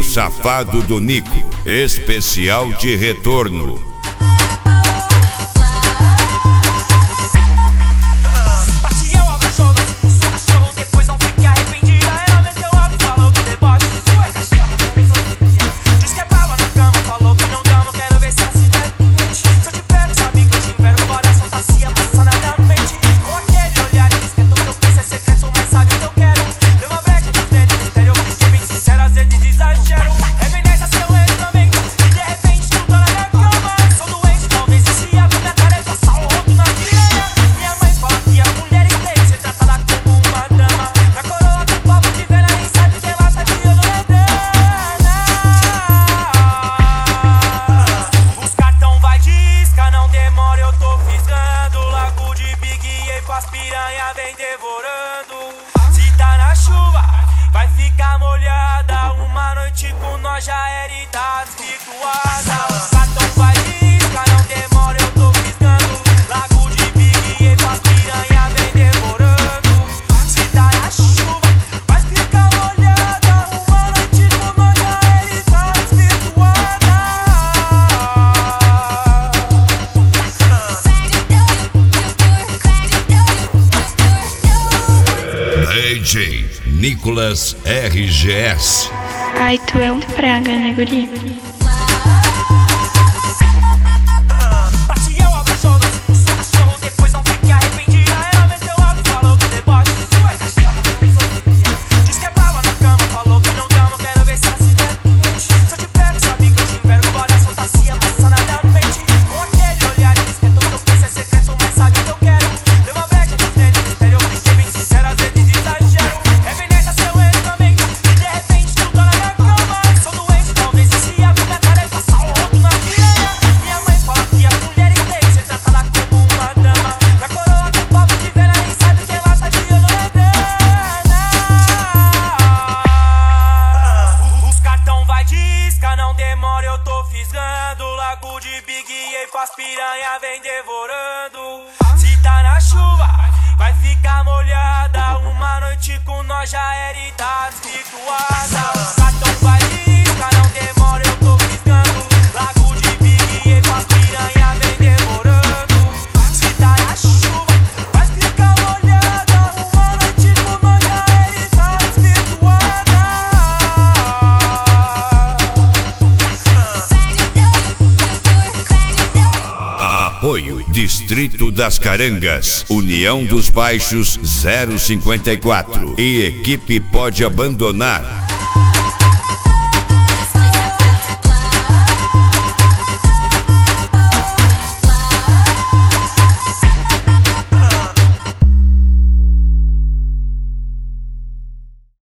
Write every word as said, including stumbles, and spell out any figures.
Safado do Nico, especial de retorno. As piranha vem devorando. Se tá na chuva, vai ficar molhada. Uma noite com nós já era e tá desvirtuada. Os cartão vai risca, não demora, eu tô fisgando. Lago de Big e as piranha vem devorando. Se tá na chuva, vai ficar molhada. Uma noite com nós já era e tá desvirtuada. D J Nicolas R G S. Ai, tu é um praga, né, guri? Não demora, eu tô fisgando. Lago de Big e as piranha vem devorando. Se tá na chuva, vai ficar molhada. Uma noite com nós já era e tá desvirtuada. Os cartão vai risca, não demora, eu tô fisgando. Lago de Big e as piranha vem devorando. Se tá na chuva, vai ficar molhada. Uma noite com nós já era e tá desvirtuada. Apoio Distrito das Carangas, União dos Baixos zero cinquenta e quatro e equipe Pode Abandonar.